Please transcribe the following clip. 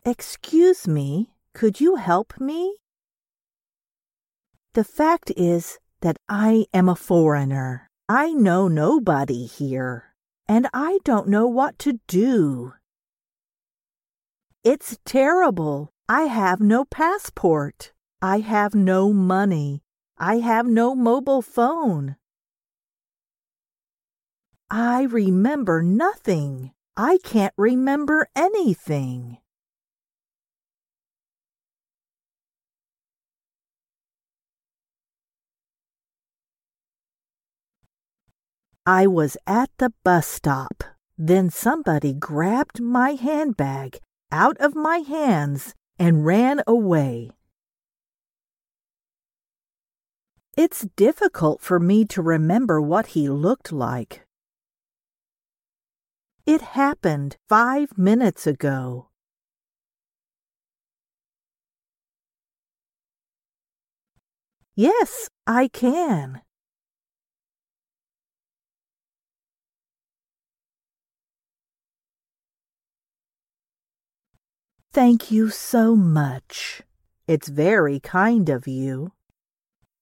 Excuse me, could you help me? The fact is that I am a foreigner. I know nobody here, and I don't know what to do. It's terrible. I have no passport. I have no money. I have no mobile phone. I remember nothing. I can't remember anything. I was at the bus stop. Then somebody grabbed my handbag out of my hands and ran away. It's difficult for me to remember what he looked like. It happened 5 minutes ago. Yes, I can. Thank you so much. It's very kind of you.